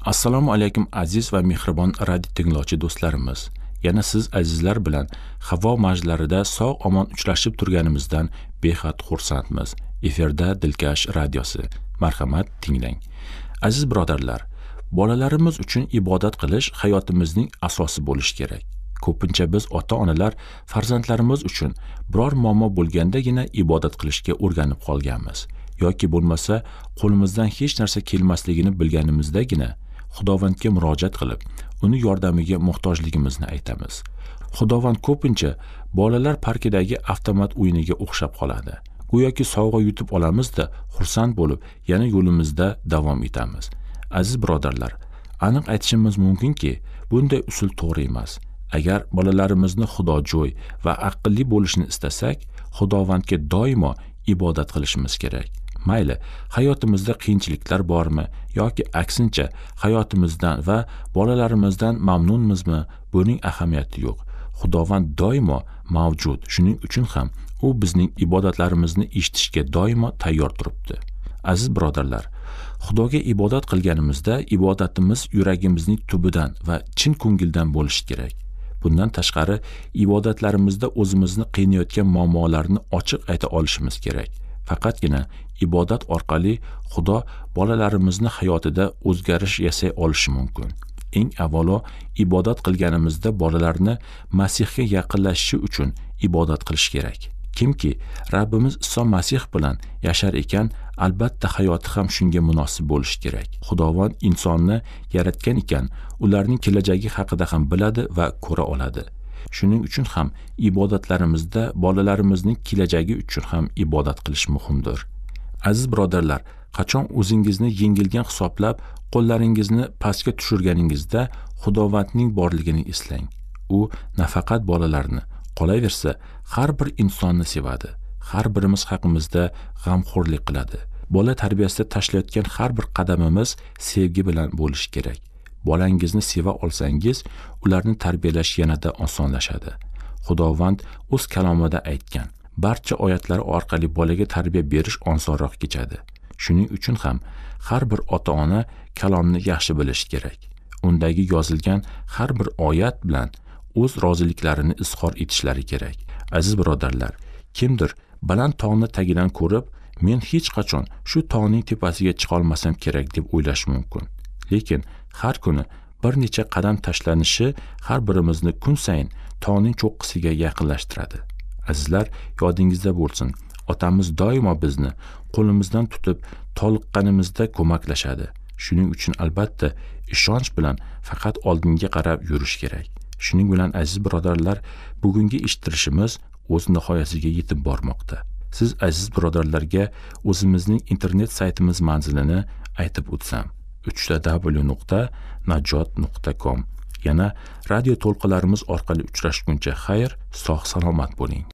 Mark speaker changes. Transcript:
Speaker 1: Assalomu alaykum aziz va mehribon radio tinglovchi do'stlarimiz. Yana siz azizlar bilan havo majlarida sog'-omon uchrashib turganimizdan behad xursandmiz. Efirda Dilkash radiosi. Marhamat, tinglang. Aziz birodarlar, bolalarimiz uchun ibodat qilish hayotimizning asosi bo'lishi kerak. Ko'pincha biz ota-onalar farzandlarimiz uchun biror muammo bo'lgandagina ibodat qilishga o'rganib qolganmiz. Yoki bo'lmasa, qo'limizdan hech narsa kelmasligini bilganimizdagina Xudovandga murojaat qilib, uni yordamiga muhtojligimizni aytamiz. Xudovand ko'pincha bolalar parkidagi avtomat o'yiniga o'xshab qoladi. Go'yoki sovg'a yutib olamiz-da, xursand bo'lib, yana yo'limizda davom etamiz. Aziz birodarlar, aniq aytishimiz mumkinki, bunday usul to'g'ri emas. Agar bolalarimizni xudojo'y va aqlli bo'lishni istasak, Xudovandga doimo ibodat qilishimiz kerak. Mayli, hayotimizda qiyinchiliklar bormi yoki aksincha hayotimizdan va bolalarimizdan mamnunmizmi, buning ahamiyati yo'q. Xudovand doimo mavjud. Shuning uchun ham u bizning ibodatlarimizni eshitishga doimo tayyor turibdi. Aziz birodarlar, Xudoga ibodat qilganimizda ibodatimiz yuragimizning tubidan va chin ko'ngildan bo'lishi kerak. Bundan tashqari, ibodatlarimizda o'zimizni qiynayotgan muammolarni ochiq ayta olishimiz kerak. Faqatgina ibodat orqali Xudo bolalarimizni hayotida o'zgarish yasay olishi mumkin. Eng avvalo, ibodat qilganimizda bolalarni Masihga yaqinlashishi uchun ibodat qilish kerak. Kimki Rabbimiz Iso Masih bilan yashar ekan, albatta hayoti ham shunga munosib bo'lishi kerak. Xudovand insonni yaratgan ekan, ularning kelajagi haqida ham biladi va ko'ra oladi. Shuning uchun ham ibodatlarimizda bolalarimizning kelajagi uchun ham ibodat qilish muhimdir. Aziz birodarlar, qachon o'zingizni yengilgan hisoblab, qo'llaringizni pastga tushirganingizda Xudovandning borligini eslang. U nafaqat bolalarni, qolaversa, har bir insonni sevadi. Har birimiz haqimizda g'amxo'rlik qiladi. Bola tarbiyasida tashlayotgan har bir qadamimiz sevgi bilan bo'lishi kerak. Bolangizni seva olsangiz, ularni tarbiyalash yanada osonlashadi. Xudovand o'z kalomida aytgan, barcha oyatlar orqali bolaga tarbiya berish osonroq kechadi. Shuning uchun ham har bir ota-ona kalomni yaxshi bilishi kerak. Undagi yozilgan har bir oyat bilan o'z roziliklarini izhor etishlari kerak. Aziz birodarlar, kimdir baland tog'ni tagidan ko'rib, men hech qachon shu tog'ning tepasiga chiqa olmasam kerak deb o'ylash mumkin. Lekin har kuni bir necha qadam tashlanishi har birimizni kun sayin tog'ning cho'qqisiga yaqinlashtiradi. Azizlar, yodingizda bo'lsin, otamiz doimo bizni qo'limizdan tutib, toliqqanimizda ko'maklashadi. Shuning uchun albatta ishonch bilan faqat oldinga qarab yurish kerak. Shuning bilan aziz birodarlar, bugungi eshittirishimiz o'z nihoyasiga yetib bormoqda. Siz aziz birodarlarga o'zimizning internet saytimiz manzilini aytib o'tsam, www.najot.com. Yana radio to'lqinlarimiz orqali uchrashguncha xayr, sog' salomat bo'ling.